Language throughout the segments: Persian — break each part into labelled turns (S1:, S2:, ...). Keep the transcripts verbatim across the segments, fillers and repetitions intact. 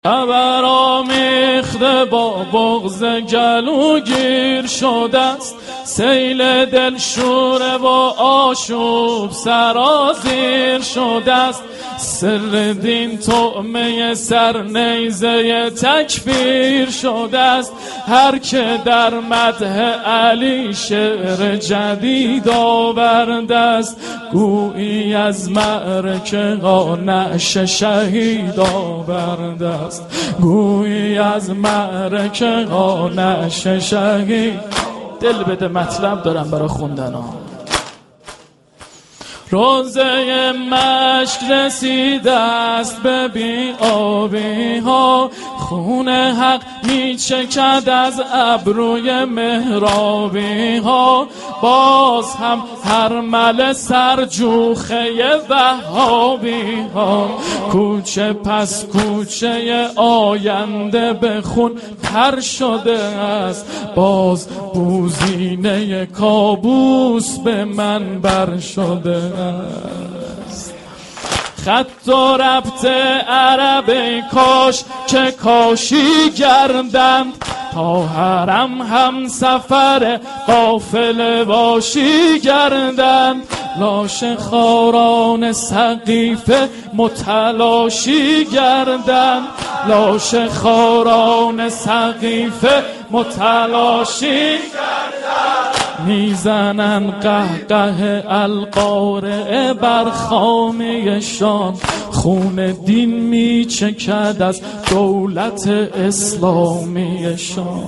S1: برآمیخته با بغض گلوگیر شده است، سیل دل شوره و آشوب سرازیر شده است. سر دین طعمه سر نیزه تکفیر شده است. هر که در مدح علی شعر جدید آورده است، گویی از معرکه ها نعش شهید آورده است. گویی از معرکه ها نعش شهید. دل بده مطلب دارم برای خوندن ها. روزه مشک رسیده است به بی آبی ها، خون حق می چکد از ابروی محرابی ها. باز هم هر مل سرجوخه وهابی ها، کوچه پس کوچه آینده به خون تر شده است. باز بوزینه کابوس به من بر شده است. خط و ربط عرب کاش که کاشی گردند، تا حرم هم سفر قافله باشی گردند. لاش خاران سقیفه متلاشی گردند، لاش خاران سقیفه متلاشی گردند. میزنن قهقه القارعه بر خامه‌شان، خون دین میچکد از دولت اسلامیشان.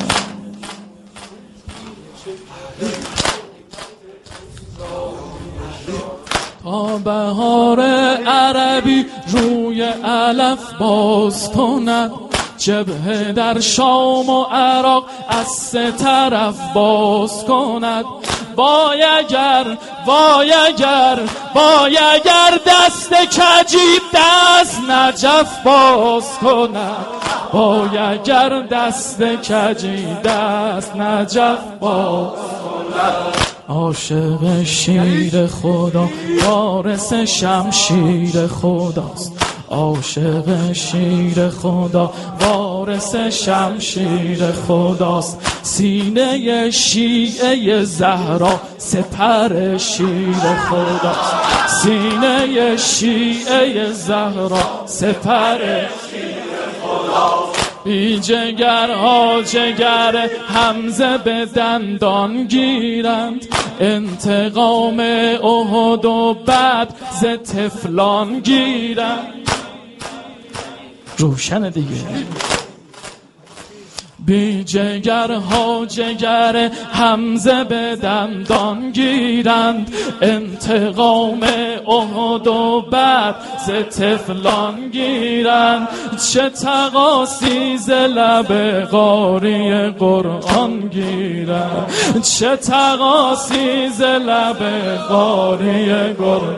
S1: تا بهار عربی روی علف باز کند، جبهه در شام و عراق از سه طرف باز کند. وای اگر وای اگر وای اگر دست کجی دست نجف باز کند. وای اگر دست کجی دست نجف باز کند. عاشق شیر خدا وارث شمشیر خداست. عاشق شیر خدا وارث شمشیر خداست. سینه شیعه زهرا سپر شیر خداست. سینه شیعه زهرا سپر شیر خداست. بی جگرها جگر حمزه به دندان گیرند، انتقام احد و بعد ز طفلان گیرند. روشن دیگه. بی جگرها جگر حمزه به دندان گیرند، انتقام احد و بعد ز طفلان گیرند. چه تقاصی ز لب قاری قرآن گیرند، چه تقاصی ز لب قاری قرآن.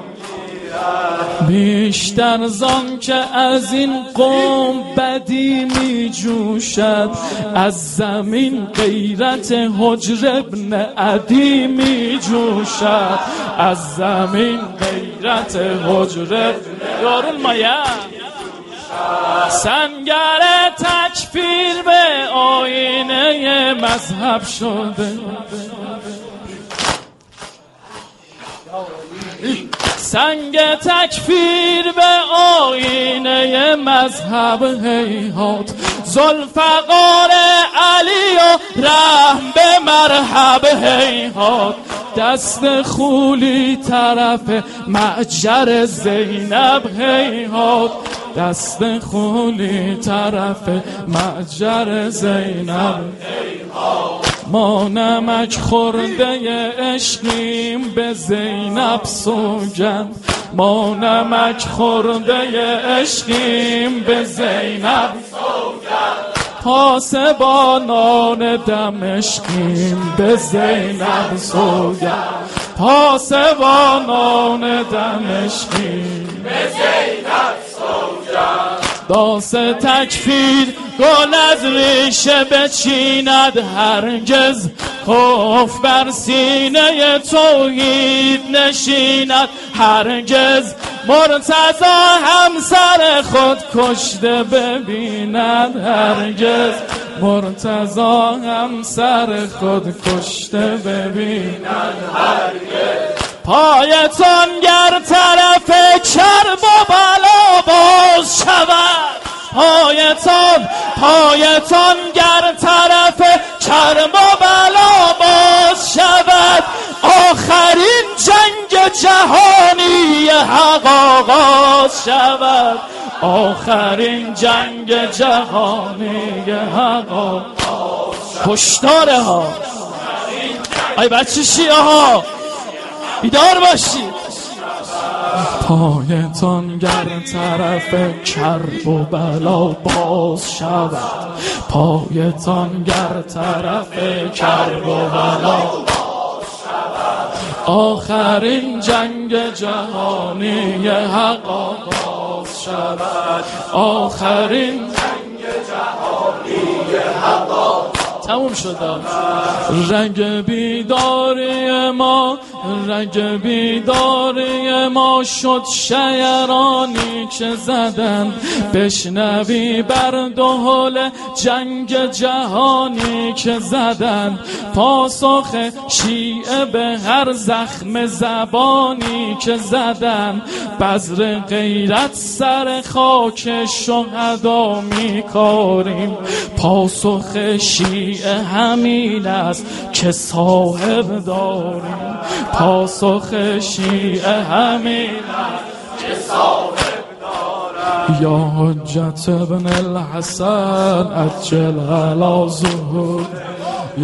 S1: بیشتر زان که از این قوم بدی می جوشد، از زمین غیرت حجر ابن عدی می جوشد. از زمین غیرت حجر یارون مایه سنگر تکفیر به آینه مذهب شده. سنگ تکفیر به آینه مذهب هیهات، ذوالفقار علی و رحم به مرحب هیهات. دست خولی طرف معجر زینب هیهات، دست خولی طرف معجر زینب هیهات. ما نمک خورده عشقیم به زینب سوگند، ما نمک خورده عشقیم به زینب سوگند. پاسبانان دمشقیم به زینب سوگند، پاسبانان دمشقیم به زینب سوگند. داس تکفیر گل از ریشه بچیند هرگز، خوف بر سینه توحید نشیند هرگز. مرتضی همسر خود کشته ببیند هرگز. مرتضی همسر خود کشته ببیند هرگز. پایتان گر طرف کرب و بلا باز شود. پایتان پایتان گر طرف کرب و بلا باز شود. آخرین جنگ جهانی حق آغاز شود. آخرین جنگ جهانی حق آغاز شود. کشتاره ها ای بچه شیعه ها بیدار باشید. پایتان گر طرف کرب و بلا باز شود. پایتان گر طرف کرب و بلا باز شود. آخرین جنگ جهانی حق آغاز شود. آخرین جنگ جهانی حق آغاز تموم شد. رنگ بیداری ما رنگ بیداری ما شد شیرانی که زدن. بشنوی بر دهل جنگ جهانی که زدن. پاسخ شیعه به هر زخم زبانی که زدن. بذر غیرت سر خاک شهدا میکاریم. پاسخ شیعه همین است که صاحب داریم. پاسخ شیعه همین است که صاحب داریم. یا حجت ابن الحسن عجل علی ظهور.